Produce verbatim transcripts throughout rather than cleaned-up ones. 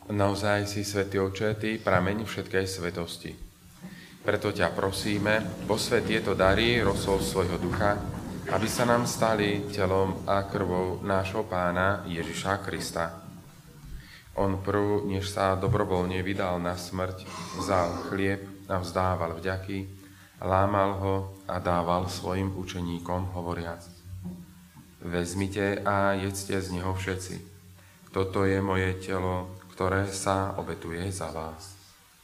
Naozaj si, Svätý Otče, Ty prameň všetkej svetosti. Preto ťa prosíme, posväť tieto dary rosou svojho ducha, aby sa nám stali telom a krvou nášho Pána Ježiša Krista. On prv, než sa dobrovoľne vydal na smrť, vzal chlieb a vzdával vďaky, lámal ho a dával svojim učeníkom, hovoriac: Vezmite a jedzte z neho všetci. Toto je moje telo, ktoré sa obetuje za vás.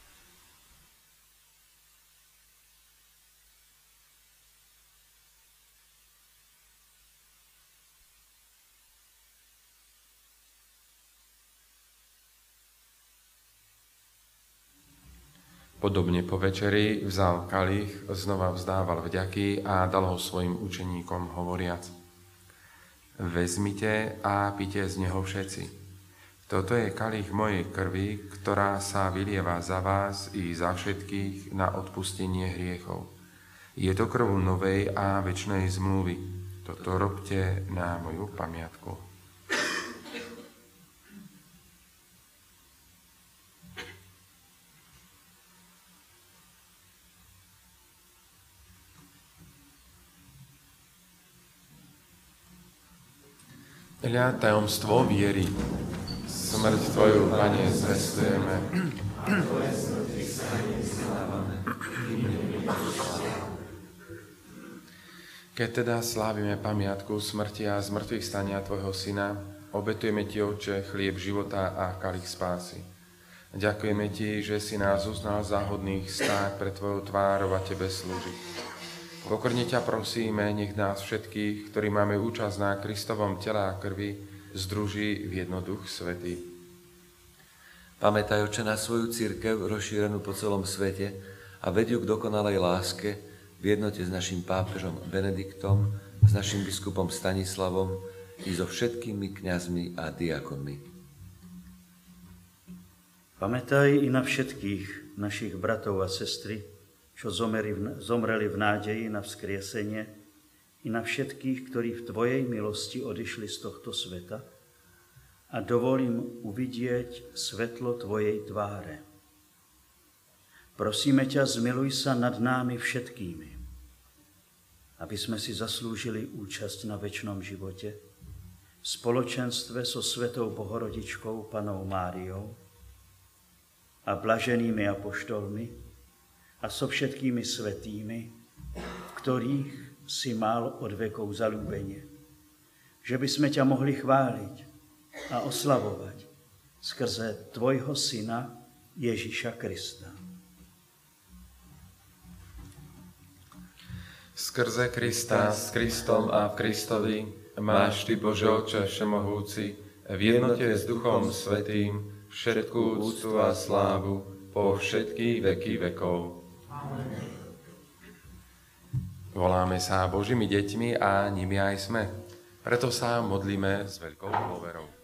Podobne po večeri vzal kalich, znova vzdával vďaky a dal ho svojim učeníkom, hovoriac: Vezmite a pite z neho všetci. Toto je kalich mojej krvi, ktorá sa vylieva za vás i za všetkých na odpustenie hriechov. Je to krv novej a večnej zmluvy. Toto robte na moju pamiatku. Hľa tajomstvo viery. Smrť Tvoju, Pane, zvestujeme. Keď teda slávime pamiatku smrti a zmrtvých stania Tvojho Syna, obetujeme Ti, Otče, chlieb života a kalich spásy. Ďakujeme Ti, že si nás uznal za hodných stáť pre Tvojou tvárou a Tebe slúžiť. Pokorne ťa prosíme, nech nás všetkých, ktorí máme účasť na Kristovom tele a krvi, združí v jedno Duch Svätý. Pamätaj, Otče, na svoju cirkev rozšírenú po celom svete a vedь ju k dokonalej láske v jednote s našim pápežom Benediktom, s našim biskupom Stanislavom i so všetkými kňazmi a diakonmi. Pamätaj i na všetkých našich bratov a sestry, čo zomreli v nádeji na vzkriesenie, i na všetkých, ktorí v Tvojej milosti odišli z tohto sveta, a dovolím uvidieť svetlo Tvojej tváre. Prosíme ťa, zmiluj sa nad námi všetkými, aby sme si zaslúžili účasť na večnom živote v spoločenstve so Svetou Bohorodičkou Pannou Máriou a blaženými apoštolmi, a so všetkými svätými, ktorých si mal od vekov zaľúbenie, že by sme ťa mohli chváliť a oslavovať skrze Tvojho Syna Ježiša Krista. Skrze Krista, s Kristom a v Kristovi máš Ty, Bože Otče všemohúci, v jednote s Duchom Svätým všetkú úctu a slávu po všetky veky vekov. Voláme sa Božími deťmi a nimi aj sme. Preto sa modlíme s veľkou dôverou.